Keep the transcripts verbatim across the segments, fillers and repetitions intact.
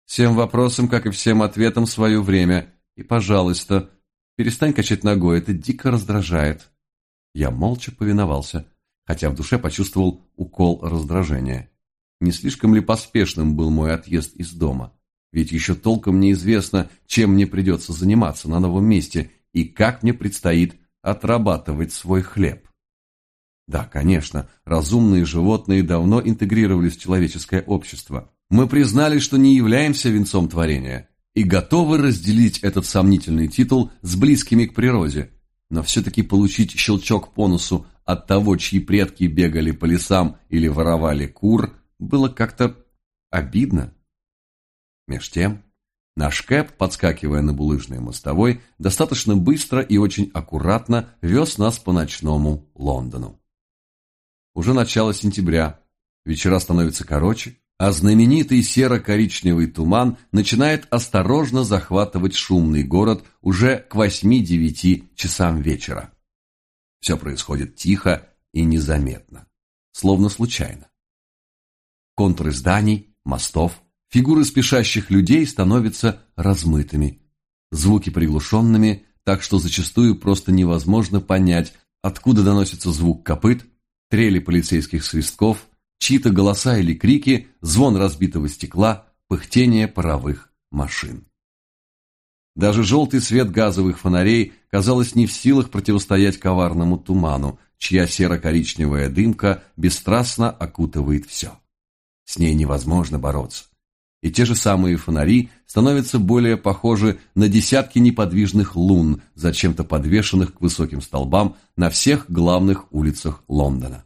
Всем вопросам, как и всем ответам, свое время. И, пожалуйста, перестань качать ногой, это дико раздражает». Я молча повиновался, хотя в душе почувствовал укол раздражения. Не слишком ли поспешным был мой отъезд из дома? Ведь еще толком неизвестно, чем мне придется заниматься на новом месте и как мне предстоит отрабатывать свой хлеб. Да, конечно, разумные животные давно интегрировались в человеческое общество. Мы признали, что не являемся венцом творения, и готовы разделить этот сомнительный титул с близкими к природе, но все-таки получить щелчок по носу от того, чьи предки бегали по лесам или воровали кур, было как-то обидно. Меж тем, наш Кэп, подскакивая на булыжной мостовой, достаточно быстро и очень аккуратно вез нас по ночному Лондону. Уже начало сентября, вечера становятся короче, а знаменитый серо-коричневый туман начинает осторожно захватывать шумный город уже к восьми-девяти часам вечера. Все происходит тихо и незаметно, словно случайно. Контуры зданий, мостов, фигуры спешащих людей становятся размытыми, звуки приглушенными, так что зачастую просто невозможно понять, откуда доносится звук копыт, трели полицейских свистков, чьи-то голоса или крики, звон разбитого стекла, пыхтение паровых машин. Даже желтый свет газовых фонарей, казалось, не в силах противостоять коварному туману, чья серо-коричневая дымка бесстрастно окутывает все. С ней невозможно бороться. И те же самые фонари становятся более похожи на десятки неподвижных лун, зачем-то подвешенных к высоким столбам на всех главных улицах Лондона.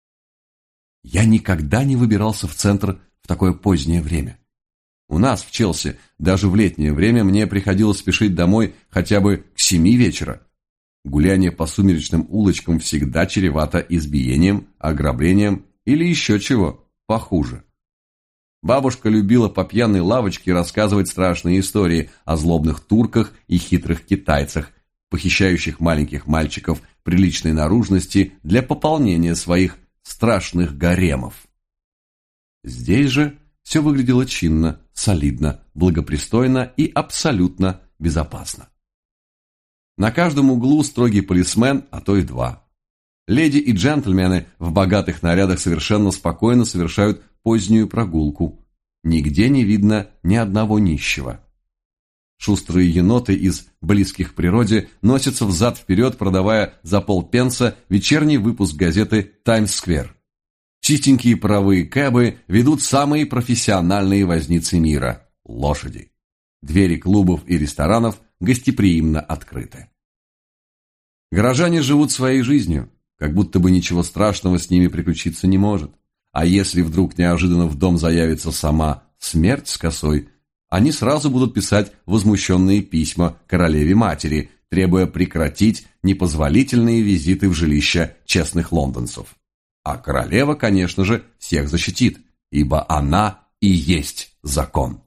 Я никогда не выбирался в центр в такое позднее время. У нас, в Челси, даже в летнее время мне приходилось спешить домой хотя бы к семи вечера. Гуляние по сумеречным улочкам всегда чревато избиением, ограблением или еще чего похуже. Бабушка любила по пьяной лавочке рассказывать страшные истории о злобных турках и хитрых китайцах, похищающих маленьких мальчиков приличной наружности для пополнения своих страшных гаремов. Здесь же все выглядело чинно, солидно, благопристойно и абсолютно безопасно. На каждом углу строгий полисмен, а то и два. Леди и джентльмены в богатых нарядах совершенно спокойно совершают позднюю прогулку. Нигде не видно ни одного нищего. Шустрые еноты из близких к природе носятся взад-вперед, продавая за полпенса вечерний выпуск газеты «Таймс-сквер». Чистенькие паровые кэбы ведут самые профессиональные возницы мира – лошади. Двери клубов и ресторанов гостеприимно открыты. Горожане живут своей жизнью, как будто бы ничего страшного с ними приключиться не может. А если вдруг неожиданно в дом заявится сама смерть с косой, они сразу будут писать возмущенные письма королеве-матери, требуя прекратить непозволительные визиты в жилища честных лондонцев. А королева, конечно же, всех защитит, ибо она и есть закон.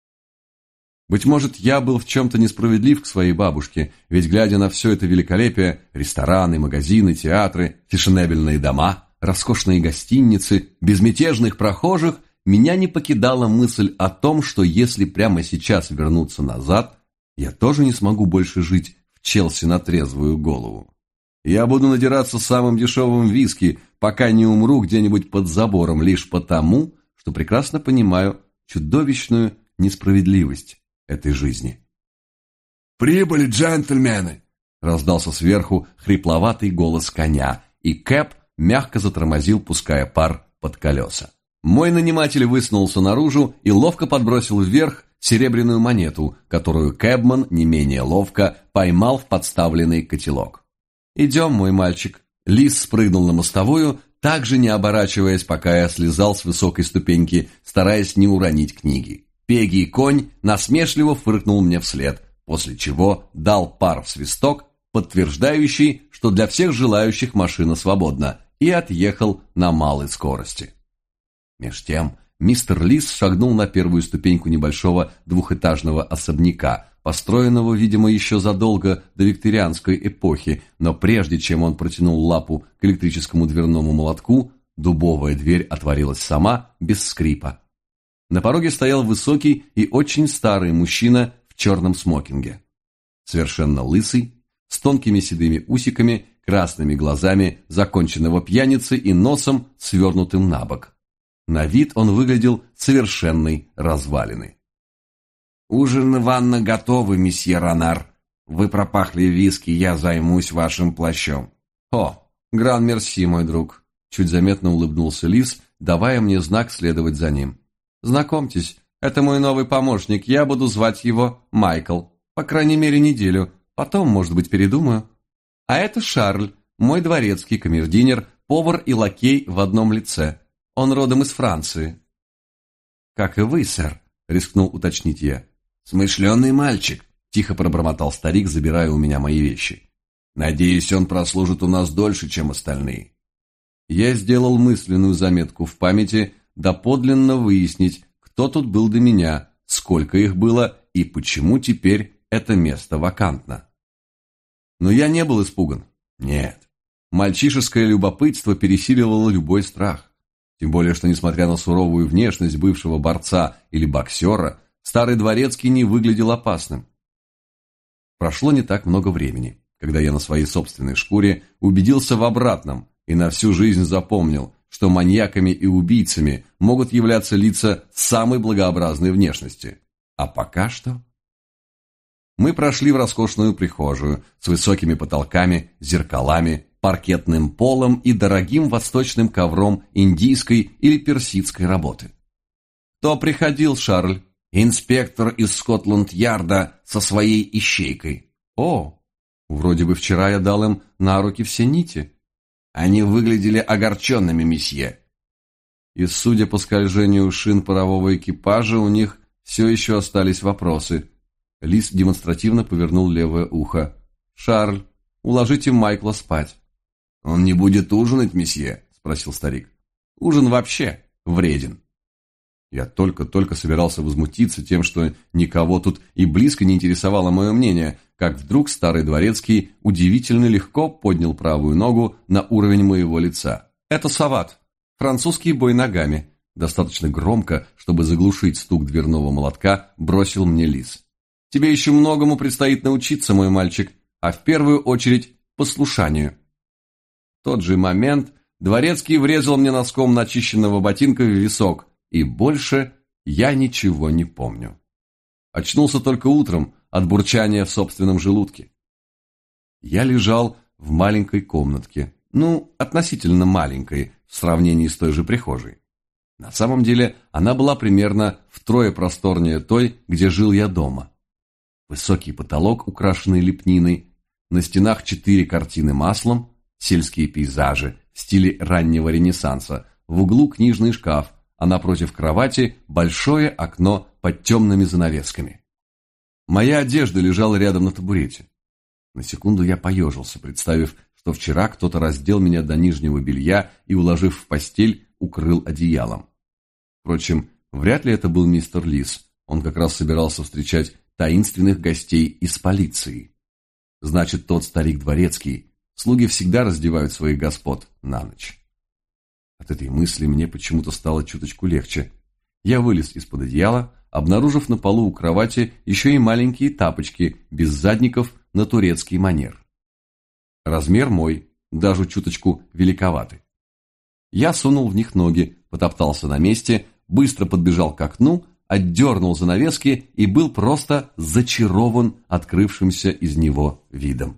Быть может, я был в чем-то несправедлив к своей бабушке, ведь, глядя на все это великолепие, рестораны, магазины, театры, фешенебельные дома, роскошные гостиницы, безмятежных прохожих, меня не покидала мысль о том, что если прямо сейчас вернуться назад, я тоже не смогу больше жить в Челси на трезвую голову. Я буду надираться самым дешевым виски, пока не умру где-нибудь под забором, лишь потому, что прекрасно понимаю чудовищную несправедливость этой жизни. «Прибыли, джентльмены!» — раздался сверху хрипловатый голос коня, и Кэп мягко затормозил, пуская пар под колеса. Мой наниматель высунулся наружу и ловко подбросил вверх серебряную монету, которую Кэбман не менее ловко поймал в подставленный котелок. «Идем, мой мальчик». Лис спрыгнул на мостовую, также не оборачиваясь, пока я слезал с высокой ступеньки, стараясь не уронить книги. Пегий конь насмешливо фыркнул мне вслед, после чего дал пар в свисток, подтверждающий, что для всех желающих машина свободна, и отъехал на малой скорости. Меж тем мистер Лис шагнул на первую ступеньку небольшого двухэтажного особняка, построенного, видимо, еще задолго до викторианской эпохи, но прежде чем он протянул лапу к электрическому дверному молотку, дубовая дверь отворилась сама, без скрипа. На пороге стоял высокий и очень старый мужчина в черном смокинге. Совершенно лысый, с тонкими седыми усиками, красными глазами законченного пьяницы и носом, свернутым на бок. На вид он выглядел совершенной развалиной. «Ужин и ванна готовы, месье Ронар. Вы пропахли виски, я займусь вашим плащом». «О, гран-мерси, мой друг», — чуть заметно улыбнулся Лис, давая мне знак следовать за ним. «Знакомьтесь, это мой новый помощник, я буду звать его Майкл, по крайней мере неделю, потом, может быть, передумаю. А это Шарль, мой дворецкий камердинер, повар и лакей в одном лице. Он родом из Франции». «Как и вы, сэр», — рискнул уточнить я. «Смышленый мальчик», — тихо пробормотал старик, забирая у меня мои вещи. «Надеюсь, он прослужит у нас дольше, чем остальные». Я сделал мысленную заметку в памяти, доподлинно выяснить, кто тут был до меня, сколько их было и почему теперь это место вакантно. Но я не был испуган. Нет. Мальчишеское любопытство пересиливало любой страх. Тем более, что, несмотря на суровую внешность бывшего борца или боксера, старый дворецкий не выглядел опасным. Прошло не так много времени, когда я на своей собственной шкуре убедился в обратном и на всю жизнь запомнил, что маньяками и убийцами могут являться лица самой благообразной внешности. А пока что... Мы прошли в роскошную прихожую с высокими потолками, зеркалами, паркетным полом и дорогим восточным ковром индийской или персидской работы. «Кто приходил, Шарль?» «Инспектор из Скотланд-Ярда со своей ищейкой». «О, вроде бы вчера я дал им на руки все нити». «Они выглядели огорченными, месье». И, судя по скольжению шин парового экипажа, у них все еще остались вопросы. Лис демонстративно повернул левое ухо. «Шарль, уложите Майкла спать». «Он не будет ужинать, месье?» – спросил старик. «Ужин вообще вреден». Я только-только собирался возмутиться тем, что никого тут и близко не интересовало мое мнение, как вдруг старый дворецкий удивительно легко поднял правую ногу на уровень моего лица. «Это сават, французский бой ногами», достаточно громко, чтобы заглушить стук дверного молотка, бросил мне Лис. «Тебе еще многому предстоит научиться, мой мальчик, а в первую очередь послушанию». В тот же момент дворецкий врезал мне носком начищенного ботинка в висок, и больше я ничего не помню. Очнулся только утром от бурчания в собственном желудке. Я лежал в маленькой комнатке, ну, относительно маленькой в сравнении с той же прихожей. На самом деле она была примерно втрое просторнее той, где жил я дома. Высокий потолок, украшенный лепниной, на стенах четыре картины маслом, сельские пейзажи в стиле раннего Ренессанса, в углу книжный шкаф, а напротив кровати большое окно под темными занавесками. Моя одежда лежала рядом на табурете. На секунду я поежился, представив, что вчера кто-то раздел меня до нижнего белья и, уложив в постель, укрыл одеялом. Впрочем, вряд ли это был мистер Лис, он как раз собирался встречать таинственных гостей из полиции. Значит, тот старик дворецкий, слуги всегда раздевают своих господ на ночь. От этой мысли мне почему-то стало чуточку легче. Я вылез из-под одеяла, обнаружив на полу у кровати еще и маленькие тапочки без задников на турецкий манер. Размер мой, даже чуточку великоватый. Я сунул в них ноги, потоптался на месте, быстро подбежал к окну, отдернул занавески и был просто зачарован открывшимся из него видом.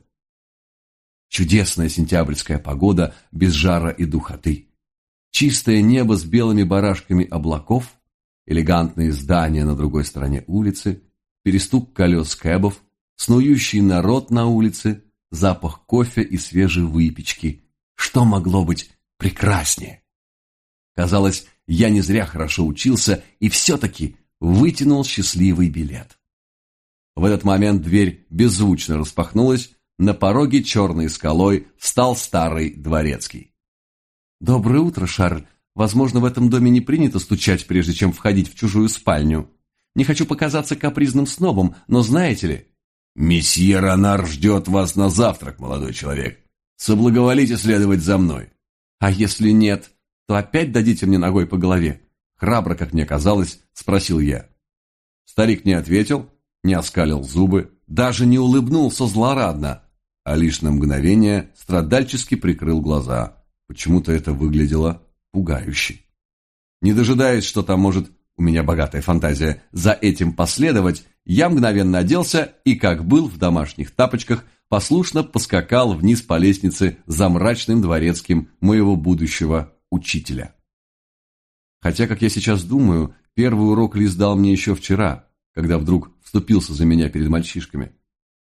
Чудесная сентябрьская погода без жара и духоты. Чистое небо с белыми барашками облаков, элегантные здания на другой стороне улицы, перестук колес кэбов, снующий народ на улице, запах кофе и свежей выпечки. Что могло быть прекраснее? Казалось, я не зря хорошо учился и все-таки вытянул счастливый билет. В этот момент дверь беззвучно распахнулась, на пороге черной скалой встал старый дворецкий. «Доброе утро, Шарль. Возможно, в этом доме не принято стучать, прежде чем входить в чужую спальню. Не хочу показаться капризным снобом, но знаете ли...» «Месье Ронар ждет вас на завтрак, молодой человек. Соблаговолите следовать за мной». «А если нет, то опять дадите мне ногой по голове? Храбро, как мне казалось, спросил я. Старик не ответил, не оскалил зубы, даже не улыбнулся злорадно, а лишь на мгновение страдальчески прикрыл глаза. Почему-то это выглядело пугающе. Не дожидаясь, что там может, у меня богатая фантазия, за этим последовать, я мгновенно оделся и, как был в домашних тапочках, послушно поскакал вниз по лестнице за мрачным дворецким моего будущего учителя. Хотя, как я сейчас думаю, первый урок Лис дал мне еще вчера, когда вдруг вступился за меня перед мальчишками.